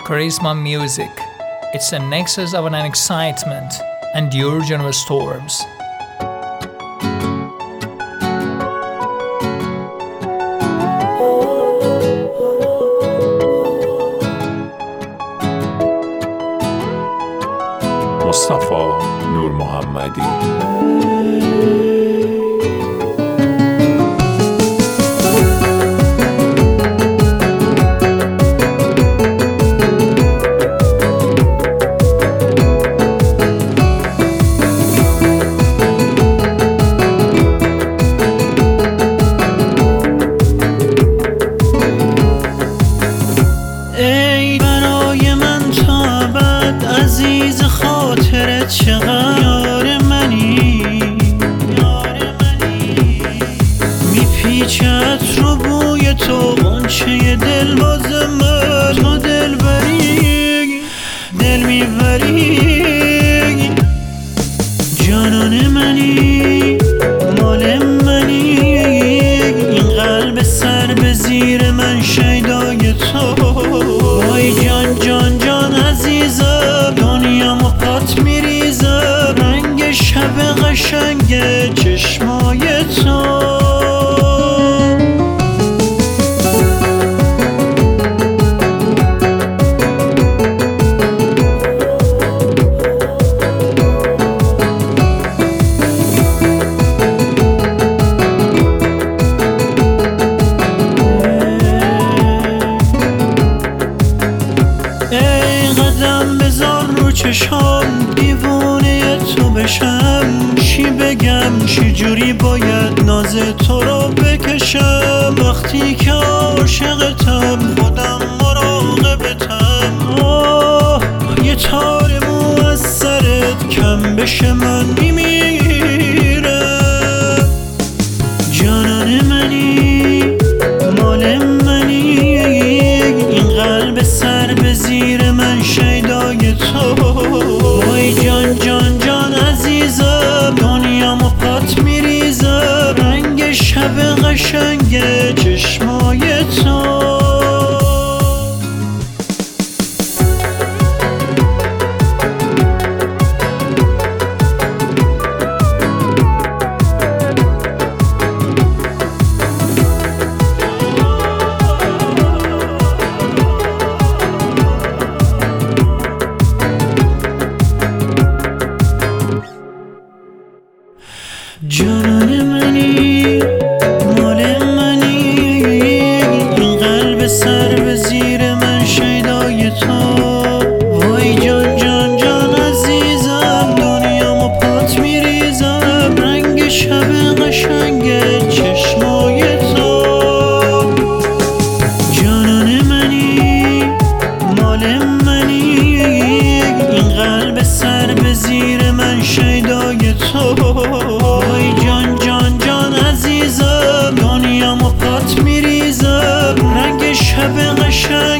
Charisma Music. It's a nexus of an excitement and the origin of storms. مصطفی نور محمدی. ای برای من تا ابد عزیز خاطرت چقدر یار منی میپیچد رو بوی تو غنچه دل باز من تو دل بری دل میبری جانان منی مال منی این قلب سر به زیر من شیدای تو وای جان جان جان عزیزم دنیا مقات میریزم رنگ شب قشنگ چشمای تو چشام دیوونه تو بشم چی بگم چی جوری باید ناز تو رو بکشم وقتی که عاشقتم خودم مراقبتم یه تار مو از سرت کم بشه من میمیرم جانان منی مال منی این قلب سر به زیر من شیدای تو وای جان جان جان عزیزم دنیا مقات میریزم رنگ شب قشنگ چشمای تو جانان منی مال منی این قلب سر به زیر من شیدای تو وای جان جان جان عزیزم دنیا مپات میریزم رنگ شب قشنگ چشمای تو جانان منی مال منی این قلب سر به زیر من شیدای تو وای جان جان جان عزیزم دنیا مقات میریزم رنگ شب قشنگ